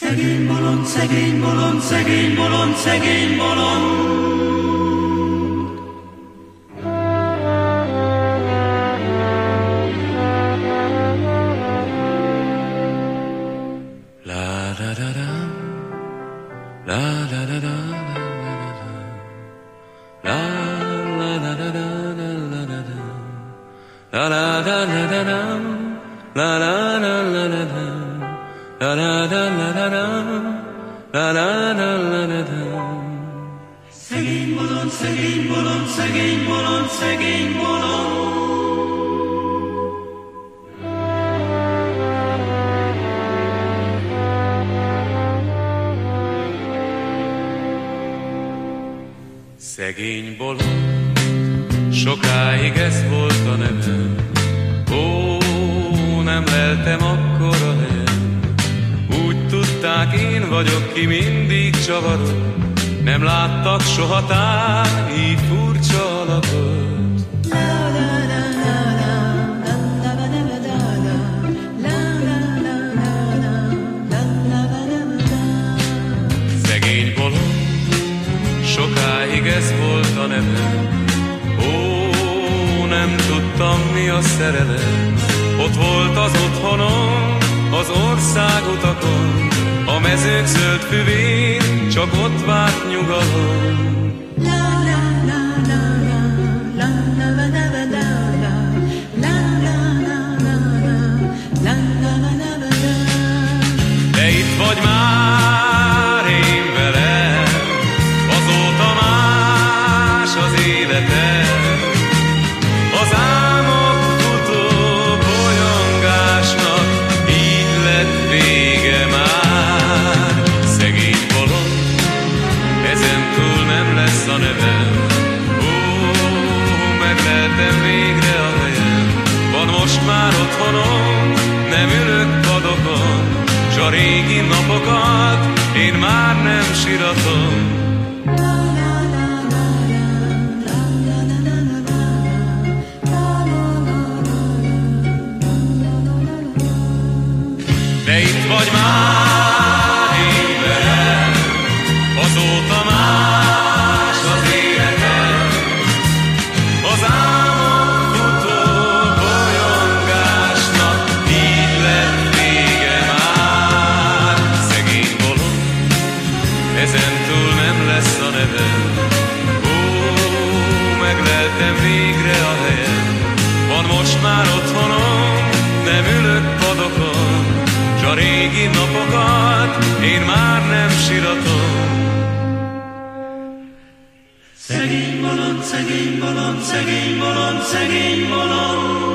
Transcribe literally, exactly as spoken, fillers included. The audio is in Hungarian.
Szegény bolond, szegény bolond, szegény bolond, szegény bolond. La da da da, la da da da, la la da da da, la da da, la la da da da, la la la la la da. La la la la la la la la la la la. Szegény bolond, szegény bolond, szegény bolond, szegény bolond. Szegény bolond, sokáig ez volt a nevem. Ó, nem leltem akkor a helyem. Úgy tudták, én vagyok, ki mindig csavarok. Nem láttak soha tán, így furcsa alakot. Szegény bolond, sokáig ez volt a nevem. Ó, nem tudtam, mi a szerelem. Ott volt az otthonom, az országutakon, a mezők zöld füvén, csak ott várt nyugalom. De itt vagy már én velem, azóta más az életem. Az álmok futó bolyongásnak így lett vége már. Szegény bolond, ezen túl nem lesz a nevem. Ó, megleltem végre a helyem. Van most már otthonom, nem ülök padokon, s a régi napokat én már nem siratom. De itt vagy már én velem, azóta más az életem. Az álmok futó bolyongásnak így lett vége már. Szegény bolond, ezen túl nem lesz a nevem. Ó, megleltem végre a helyem. Van most már otthonom, nem ülök padokon, s a régi napokat én már nem siratom. Szegény bolond, szegény bolond, szegény bolond, szegény bolond.